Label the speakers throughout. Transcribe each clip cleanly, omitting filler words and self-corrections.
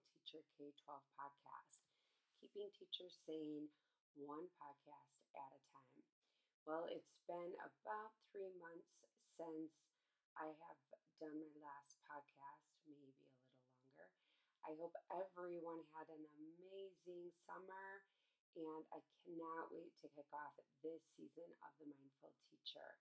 Speaker 1: Teacher K-12 podcast, keeping teachers sane one podcast at a time. Well, it's been about 3 months since I have done my last podcast, maybe a little longer. I hope everyone had an amazing summer, and I cannot wait to kick off this season of The Mindful Teacher.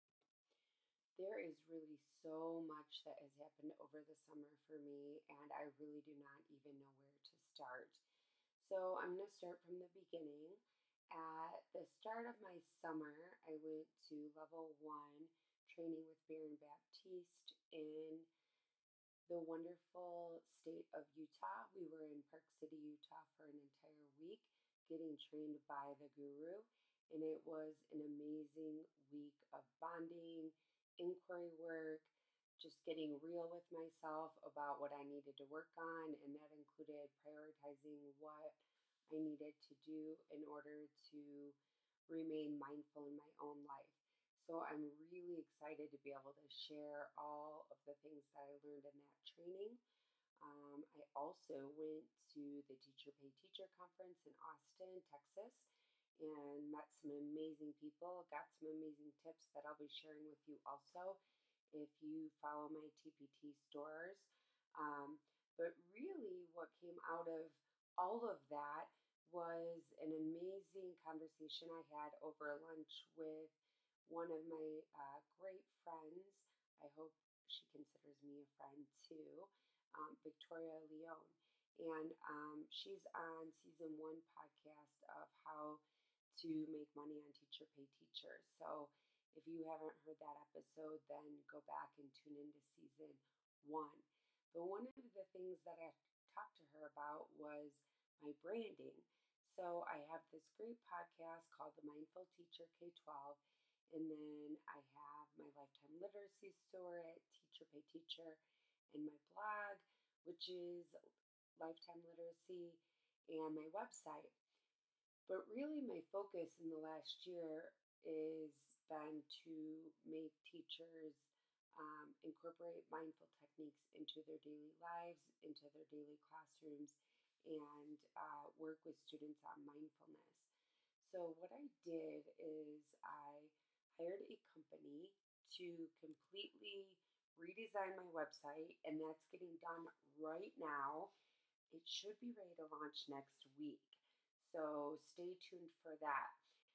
Speaker 1: There is really so much that has happened over the summer for me, and I really do not even know where to start. So I'm going to start from the beginning. At the start of my summer, I went to level one training with Baron Baptiste in the wonderful state of Utah. We were in Park City, Utah for an entire week getting trained by the guru, and it was an amazing week of bonding, inquiry work, just getting real with myself about what I needed to work on, and that included prioritizing what I needed to do in order to remain mindful in my own life. So I'm really excited to be able to share all of the things that I learned in that training. I also went to the Teacher Pay Teacher Conference in Austin, Texas, and met some amazing people, got some amazing tips that I'll be sharing with you also if you follow my TPT stores. Um, but really, what came out of all of that was an amazing conversation I had over lunch with one of my great friends. I hope she considers me a friend too, Victoria Leone. And she's on season one podcast of how to make money on Teacher Pay Teacher. So if you haven't heard that episode, then go back and tune into season one. But one of the things that I talked to her about was my branding. So I have this great podcast called The Mindful Teacher K-12, and then I have my lifetime literacy store at Teacher Pay Teacher, and my blog, which is Lifetime Literacy, and my website. But really, my focus in the last year is been to make teachers incorporate mindful techniques into their daily lives, into their daily classrooms, and work with students on mindfulness. So, what I did is I hired a company to completely redesign my website, and that's getting done right now. It should be ready to launch next week. So, stay tuned for that.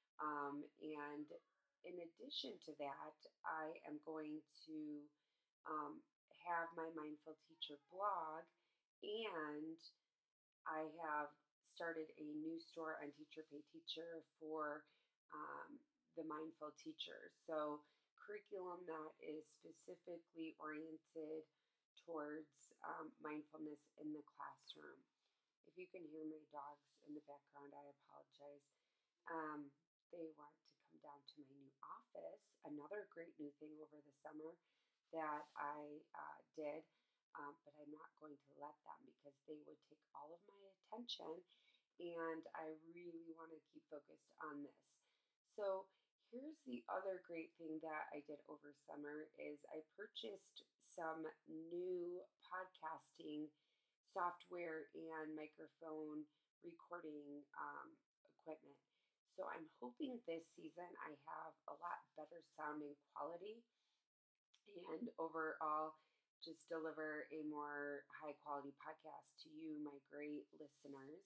Speaker 1: And in addition to that, I am going to um, have my Mindful Teacher blog, and I have started a new store on Teacher Pay Teacher for the mindful teachers. So, curriculum that is specifically oriented towards mindfulness in the classroom. If you can hear my dogs in the background, I apologize. Um, they want to come down to my new office. Another great new thing over the summer that I did, but I'm not going to let them because they would take all of my attention, and I really want to keep focused on this. So here's the other great thing that I did over summer is I purchased some new podcasting software and microphone recording equipment. So I'm hoping this season I have a lot better sounding quality and overall just deliver a more high quality podcast to you, my great listeners.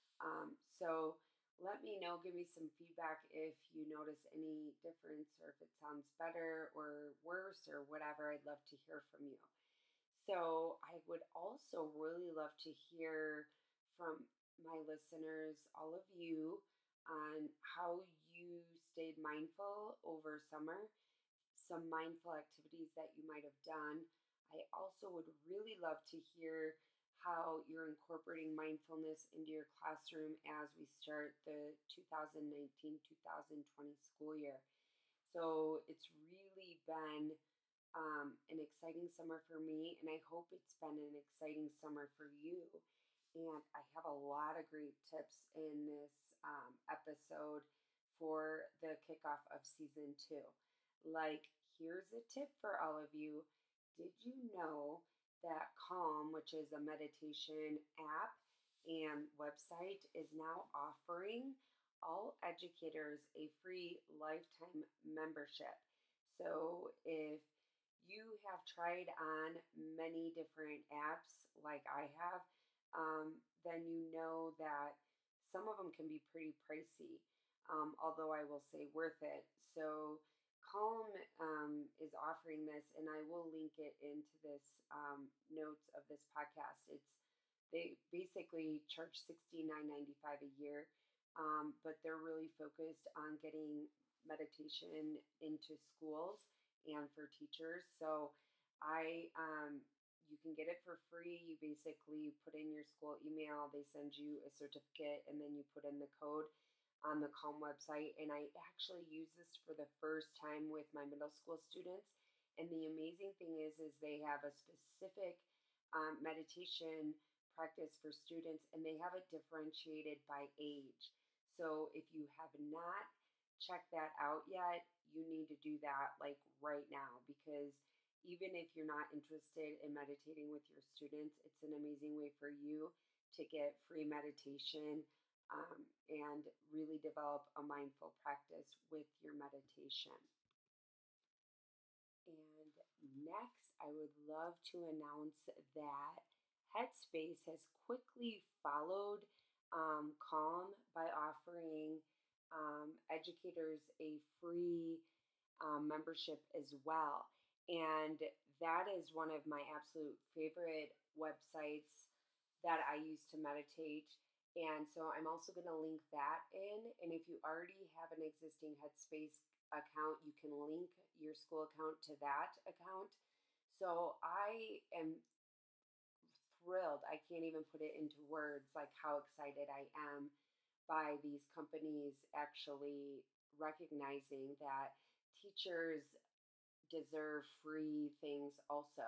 Speaker 1: So let me know, give me some feedback if you notice any difference or if it sounds better or worse or whatever. I'd love to hear from you. So I would also really love to hear from my listeners, all of you, on how you stayed mindful over summer, some mindful activities that you might have done. I also would really love to hear how you're incorporating mindfulness into your classroom as we start the 2019-2020 school year. So it's really been an exciting summer for me, and I hope it's been an exciting summer for you. And I have a lot of great tips in this episode for the kickoff of season two. Like, here's a tip for all of you. Did you know that Calm, which is a meditation app and website, is now offering all educators a free lifetime membership. So if you have tried on many different apps like I have, then you know that some of them can be pretty pricey, although I will say worth it. So Calm is offering this, and I will link it into this notes of this podcast. They basically charge $69.95 a year, but they're really focused on getting meditation into schools and for teachers. So you can get it for free. You basically put in your school email, they send you a certificate, and then you put in the code on the Calm website. And I actually use this for the first time with my middle school students. And the amazing thing is they have a specific meditation practice for students, and they have it differentiated by age. So if you have not checked that out yet, you need to do that like right now, because even if you're not interested in meditating with your students, it's an amazing way for you to get free meditation, and really develop a mindful practice with your meditation. And next, I would love to announce that Headspace has quickly followed Calm by offering educators a free membership as well. And that is one of my absolute favorite websites that I use to meditate. And so I'm also going to link that in. And if you already have an existing Headspace account, you can link your school account to that account. So I am thrilled. I can't even put it into words like how excited I am by these companies actually recognizing that teachers deserve free things also.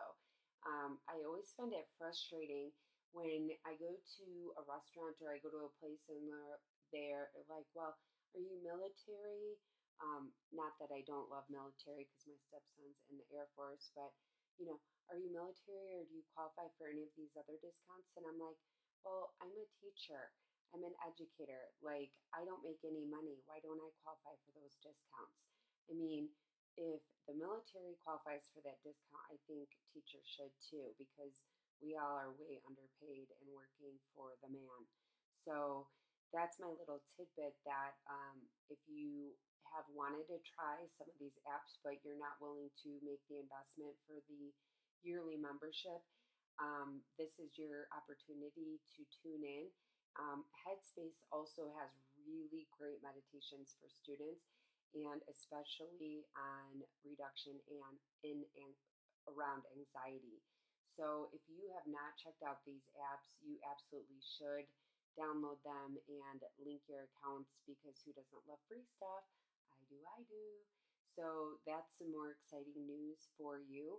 Speaker 1: I always find it frustrating when I go to a restaurant or I go to a place and they're like, well, are you military? Not that I don't love military because my stepson's in the Air Force, but are you military or do you qualify for any of these other discounts? And I'm like, well, I'm a teacher. I'm an educator. Like, I don't make any money. Why don't I qualify for those discounts? I mean, if the military qualifies for that discount, I think teachers should too, because we all are way underpaid and working for the man. So that's my little tidbit that if you have wanted to try some of these apps, but you're not willing to make the investment for the yearly membership, this is your opportunity to tune in. Headspace also has really great meditations for students, and especially on reduction and in and around anxiety. So if you have not checked out these apps, you absolutely should download them and link your accounts, because who doesn't love free stuff? I do. So that's some more exciting news for you.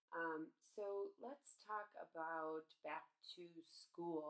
Speaker 1: So let's talk about back to school.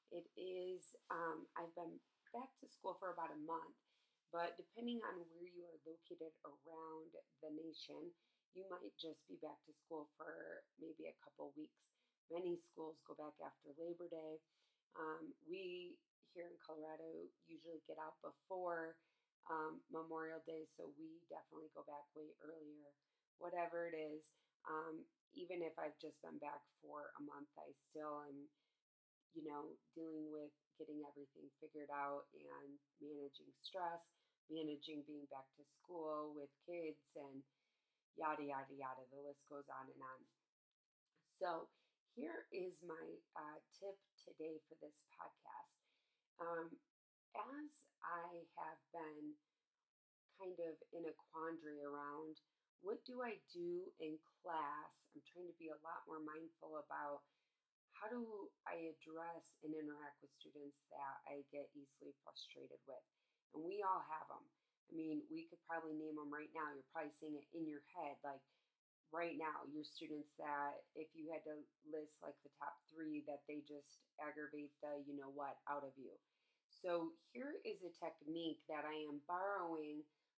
Speaker 1: I've been back to school for about a month, but depending on where you are located around the nation, you might just be back to school for maybe a couple weeks. Many schools go back after Labor Day. We here in Colorado usually get out before Memorial Day, so we definitely go back way earlier. Whatever it is, even if I've just been back for a month, I still am, dealing with getting everything figured out and managing stress, managing being back to school with kids, and yada, yada, yada. The list goes on and on. So, here is my tip today for this podcast. Um, as I have been kind of in a quandary around what do I do in class, I'm trying to be a lot more mindful about how do I address and interact with students that I get easily frustrated with? And we all have them. I mean, we could probably name them right now. You're probably seeing it in your head. Like right now, your students that if you had to list like the top three, that they just aggravate the you know what out of you. So here is a technique that I am borrowing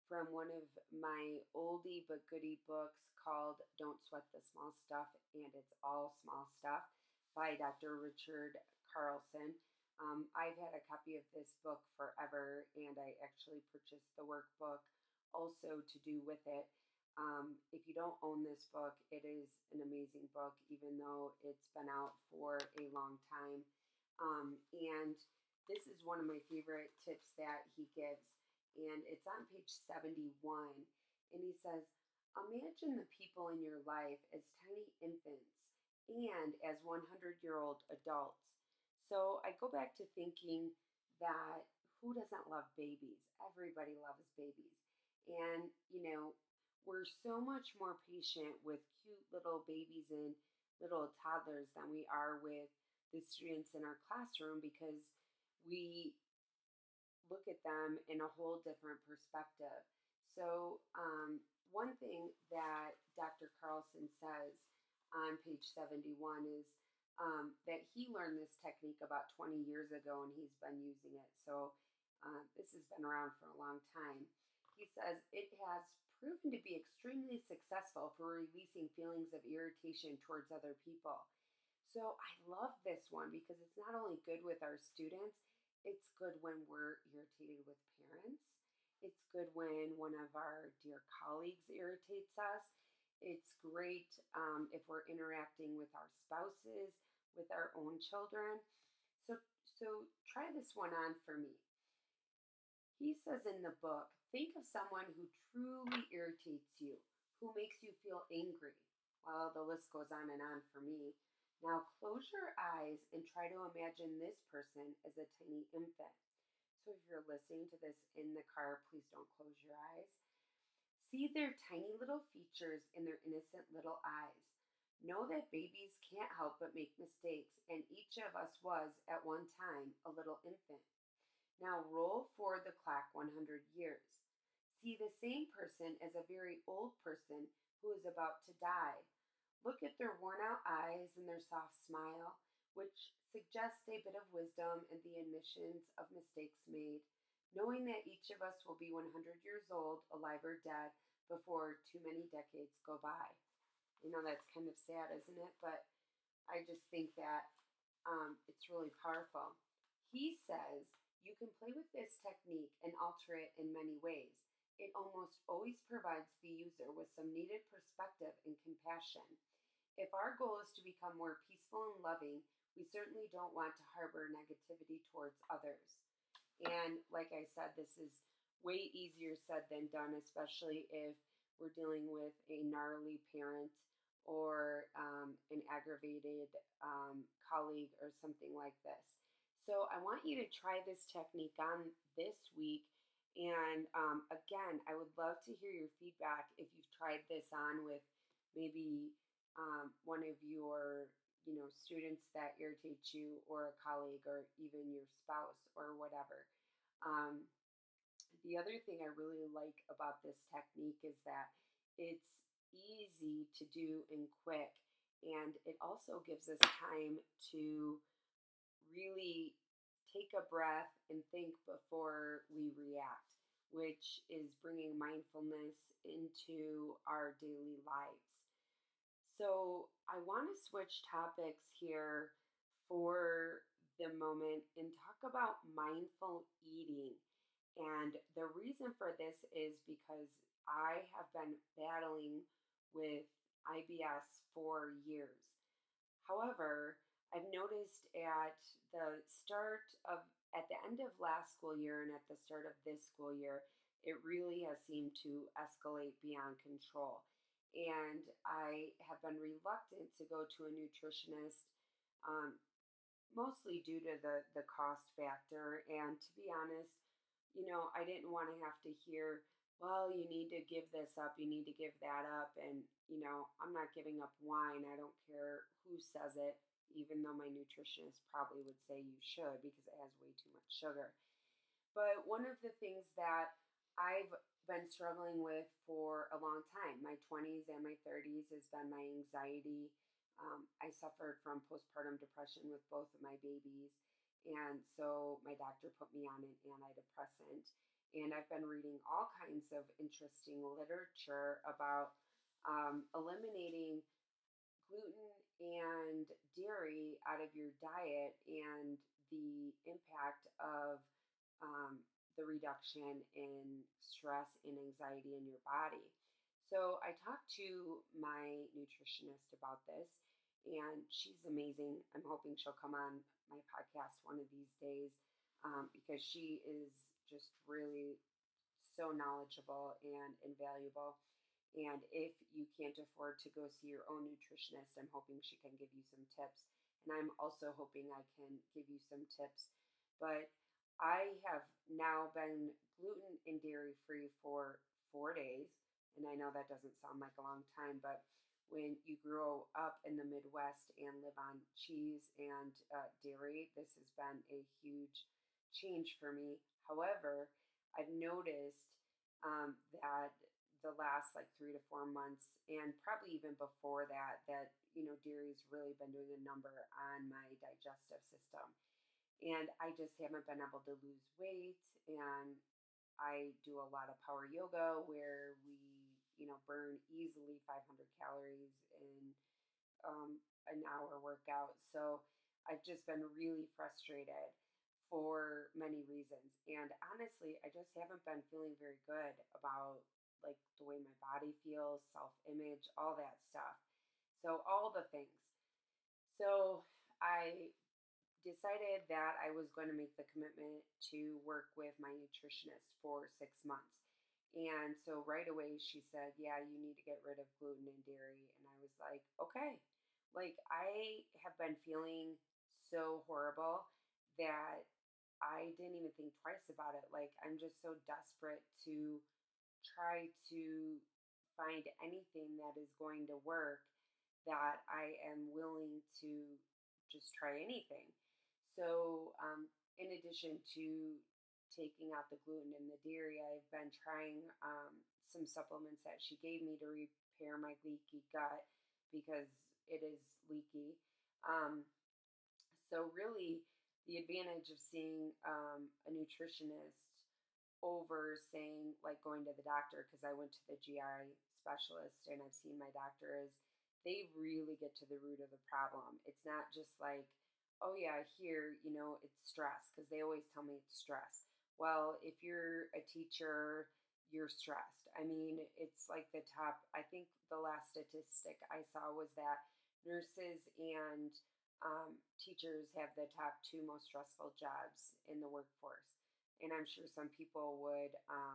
Speaker 1: from one of my oldie but goodie books called Don't Sweat the Small Stuff, and It's All Small Stuff by Dr. Richard Carlson. I've had a copy of this book forever, and I actually purchased the workbook also to do with it. If you don't own this book, it is an amazing book, even though it's been out for a long time. And this is one of my favorite tips that he gives, and it's on page 71. And he says, imagine the people in your life as tiny infants and as 100-year-old adults. So I go back to thinking that who doesn't love babies? Everybody loves babies. And, we're so much more patient with cute little babies and little toddlers than we are with the students in our classroom because we look at them in a whole different perspective. So, one thing that Dr. Carlson says on page 71 is that he learned this technique about 20 years ago and he's been using it. So, this has been around for a long time. He says it has proven to be extremely successful for releasing feelings of irritation towards other people. So I love this one because it's not only good with our students, it's good when we're irritated with parents. It's good when one of our dear colleagues irritates us. It's great if we're interacting with our spouses, with our own children. So try this one on for me. He says in the book, think of someone who truly irritates you, who makes you feel angry. Well, the list goes on and on for me. Now close your eyes and try to imagine this person as a tiny infant. So if you're listening to this in the car, please don't close your eyes. See their tiny little features in their innocent little eyes. Know that babies can't help but make mistakes, and each of us was, at one time, a little infant. Now roll forward the clock 100 years. See the same person as a very old person who is about to die. Look at their worn out eyes and their soft smile, which suggests a bit of wisdom and the admissions of mistakes made, knowing that each of us will be 100 years old, alive or dead, before too many decades go by. That's kind of sad, isn't it? But I just think that it's really powerful. He says you can play with this technique and alter it in many ways. It almost always provides the user with some needed perspective and compassion. If our goal is to become more peaceful and loving, we certainly don't want to harbor negativity towards others. And like I said, this is way easier said than done, especially if we're dealing with a gnarly parent or an aggravated colleague or something like this. So I want you to try this technique on this week. And again, I would love to hear your feedback if you've tried this on with maybe one of your students that irritates you, or a colleague, or even your spouse, or whatever. Um, the other thing I really like about this technique is that it's easy to do and quick, and it also gives us time to really take a breath and think before we react, which is bringing mindfulness into our daily lives. So I want to switch topics here for the moment and talk about mindful eating. And the reason for this is because I have been battling with IBS for years. However, I've noticed at the end of last school year and at the start of this school year, it really has seemed to escalate beyond control. And I have been reluctant to go to a nutritionist, um, mostly due to the cost factor. And to be honest, I didn't want to have to hear, well, you need to give this up, you need to give that up. And, I'm not giving up wine. I don't care who says it, even though my nutritionist probably would say you should because it has way too much sugar. But one of the things that I've been struggling with for a long time, my 20s and my 30s, has been my anxiety. I suffered from postpartum depression with both of my babies. And so my doctor put me on an antidepressant. And I've been reading all kinds of interesting literature about eliminating gluten and dairy out of your diet and the impact of um, the reduction in stress and anxiety in your body. So I talked to my nutritionist about this, and she's amazing. I'm hoping she'll come on my podcast one of these days because she is just really so knowledgeable and invaluable. And if you can't afford to go see your own nutritionist, I'm hoping she can give you some tips. And I'm also hoping I can give you some tips. But I have now been gluten and dairy free for 4 days. And I know that doesn't sound like a long time, but when you grow up in the Midwest and live on cheese and dairy, this has been a huge change for me. However, I've noticed that the last like 3 to 4 months, and probably even before that, that dairy's really been doing a number on my digestive system, and I just haven't been able to lose weight. And I do a lot of power yoga where we burn easily 500 calories in an hour workout. So I've just been really frustrated for many reasons. And honestly, I just haven't been feeling very good about like the way my body feels, self-image, all that stuff. So all the things. So I decided that I was going to make the commitment to work with my nutritionist for 6 months. And so right away she said, "Yeah, you need to get rid of gluten and dairy." And I was like, "Okay." Like I have been feeling so horrible that I didn't even think twice about it. Like I'm just so desperate to try to find anything that is going to work that I am willing to just try anything. So, in addition to taking out the gluten and the dairy, I've been trying some supplements that she gave me to repair my leaky gut because it is leaky. Um, so, really, the advantage of seeing a nutritionist over saying like going to the doctor, because I went to the GI specialist and I've seen my doctor, is they really get to the root of the problem. It's not just like, oh yeah, here, it's stress, because they always tell me it's stress. Well, if you're a teacher, you're stressed. I mean, it's like the top, I think the last statistic I saw was that nurses and teachers have the top two most stressful jobs in the workforce. And I'm sure some people would,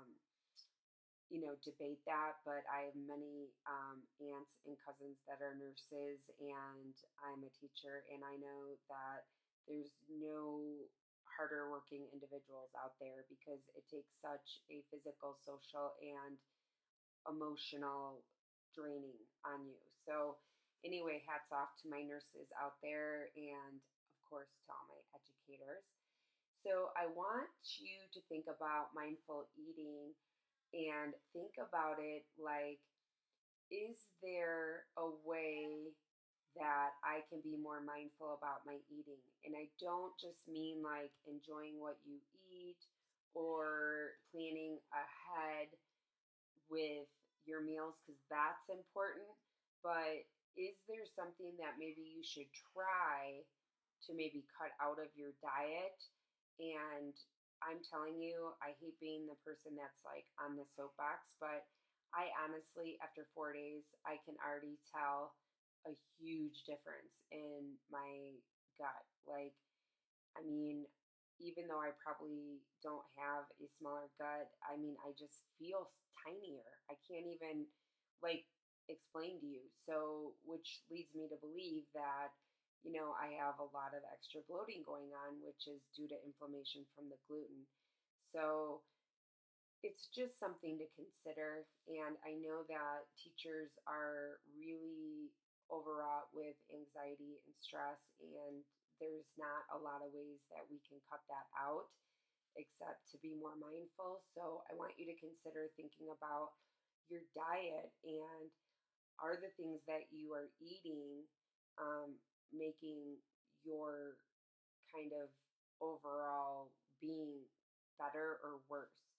Speaker 1: debate that, but I have many aunts and cousins that are nurses, and I'm a teacher, and I know that there's no harder working individuals out there because it takes such a physical, social, and emotional draining on you. So, anyway, hats off to my nurses out there, and of course to all my educators. So, I want you to think about mindful eating and think about it like, is there a way that I can be more mindful about my eating? And I don't just mean like enjoying what you eat or planning ahead with your meals, because that's important. But is there something that maybe you should try to maybe cut out of your diet? And I'm telling you, I hate being the person that's like on the soapbox, but I honestly, after 4 days, I can already tell a huge difference in my gut. Like, I mean, even though I probably don't have a smaller gut, I mean, I just feel tinier. I can't even like explain to you. So, which leads me to believe that, I have a lot of extra bloating going on, which is due to inflammation from the gluten. So, it's just something to consider. And I know that teachers are really overwrought with anxiety and stress, and there's not a lot of ways that we can cut that out except to be more mindful. So I want you to consider thinking about your diet, and are the things that you are eating making your kind of overall being better or worse?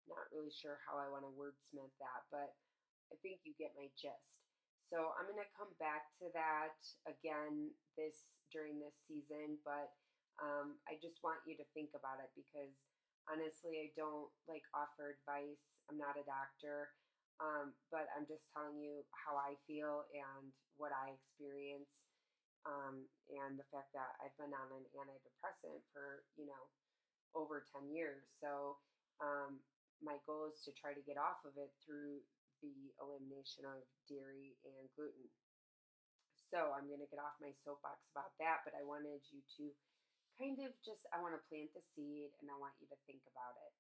Speaker 1: not really sure how I want to wordsmith that, but I think you get my gist. So I'm going to come back to that again during this season, but I just want you to think about it because honestly, I don't like offer advice. I'm not a doctor, but I'm just telling you how I feel and what I experience, and the fact that I've been on an antidepressant for over 10 years. So my goal is to try to get off of it through the elimination of dairy and gluten. So I'm going to get off my soapbox about that, but I wanted you to I want to plant the seed and I want you to think about it.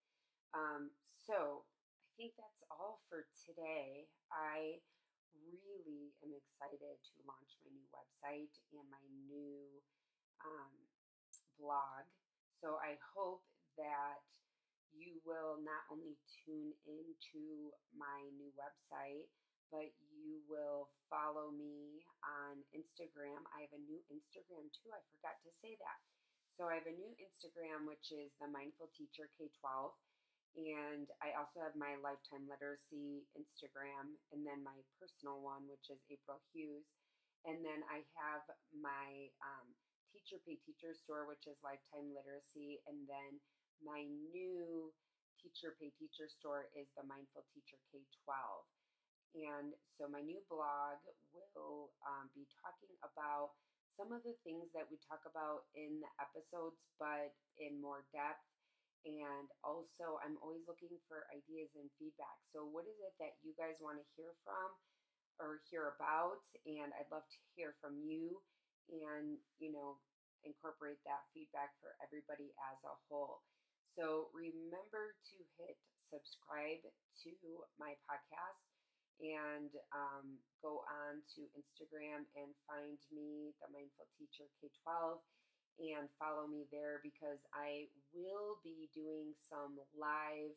Speaker 1: So I think that's all for today. I really am excited to launch my new website and my new um, blog. So I hope that you will not only tune into my new website, but you will follow me on Instagram. I have a new Instagram too. I forgot to say that. So I have a new Instagram, which is the Mindful Teacher K-12. And I also have my Lifetime Literacy Instagram, and then my personal one, which is April Hughes. And then I have my Teacher Pay Teacher store, which is Lifetime Literacy. And then my new Teacher Pay Teacher store is the Mindful Teacher K-12. And so my new blog will be talking about some of the things that we talk about in the episodes, but in more depth. And also, I'm always looking for ideas and feedback. So, what is it that you guys want to hear from or hear about? And I'd love to hear from you and, incorporate that feedback for everybody as a whole. So, remember to hit subscribe to my podcast and go on to Instagram and find me, the Mindful Teacher K-12, and follow me there because I will be doing some live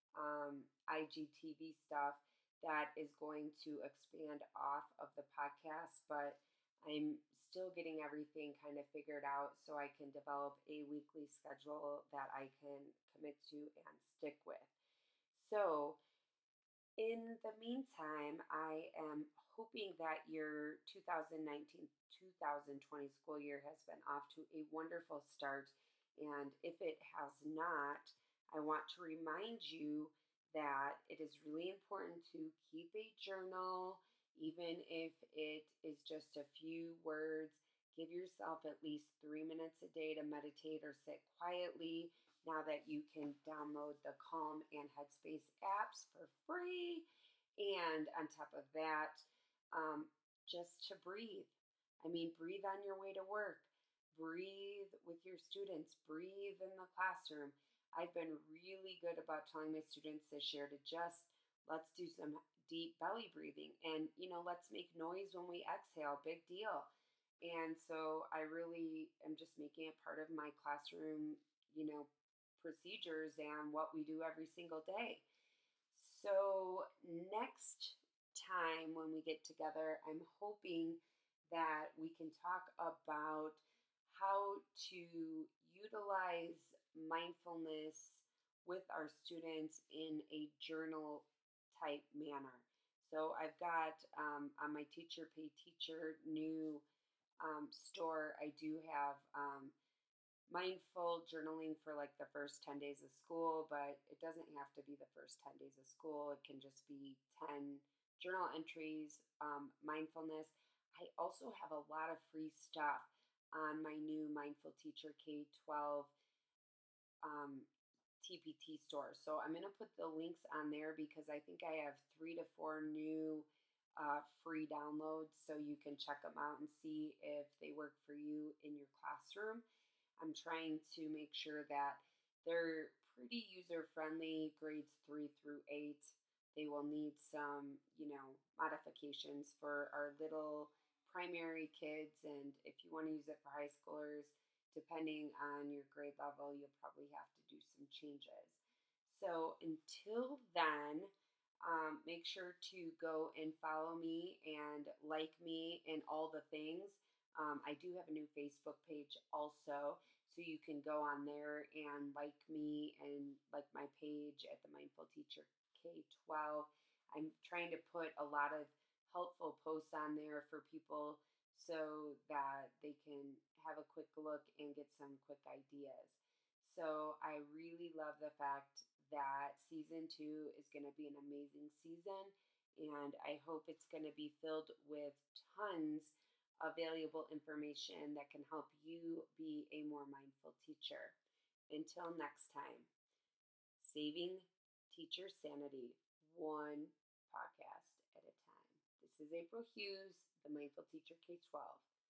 Speaker 1: IGTV stuff that is going to expand off of the podcast, but I'm still getting everything kind of figured out so I can develop a weekly schedule that I can commit to and stick with. So, in the meantime, I am hoping that your 2019-2020 school year has been off to a wonderful start. And if it has not, I want to remind you that it is really important to keep a journal, even if it is just a few words. Give yourself at least 3 minutes a day to meditate or sit quietly now that you can download the Calm and Headspace apps for free. And on top of that, just to breathe. I mean, breathe on your way to work, breathe with your students, breathe in the classroom. I've been really good about telling my students this year to just let's do some deep belly breathing and, let's make noise when we exhale, big deal. And so I really am just making it part of my classroom, procedures and what we do every single day. So, next time when we get together, I'm hoping that we can talk about how to utilize mindfulness with our students in a journal type manner. So, I've got on my Teacher Pay Teacher new store, I do have mindful journaling for like the first 10 days of school, but it doesn't have to be the first 10 days of school. It can just be 10 journal entries, mindfulness. I also have a lot of free stuff on my new Mindful Teacher K-12 um, TPT store. So I'm going to put the links on there because I think I have 3 to 4 new free downloads so you can check them out and see if they work for you in your classroom. I'm trying to make sure that they're pretty user friendly, grades 3 through 8. They will need some, modifications for our little primary kids. And if you want to use it for high schoolers, depending on your grade level, you'll probably have to do some changes. So until then, make sure to go and follow me and like me and all the things. I do have a new Facebook page also. So you can go on there and like me and like my page at the Mindful Teacher K-12. I'm trying to put a lot of helpful posts on there for people so that they can have a quick look and get some quick ideas. So I really love the fact that season 2 is going to be an amazing season, and I hope it's going to be filled with tons of valuable information that can help you be a more mindful teacher. Until next time, saving teacher sanity, one podcast at a time. This is April Hughes, the Mindful Teacher K-12.